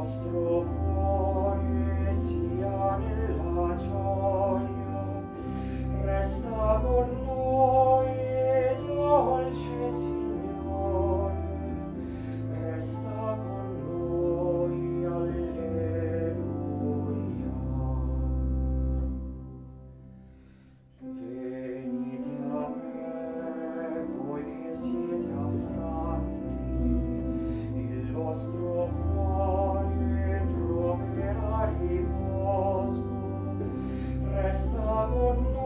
nostro cuore sia nella gioia, resta con noi, dolce Signore, resta con noi, alleluia. Venite a me, voi che siete affranti, il vostro cuore troverà riposo, resta con noi.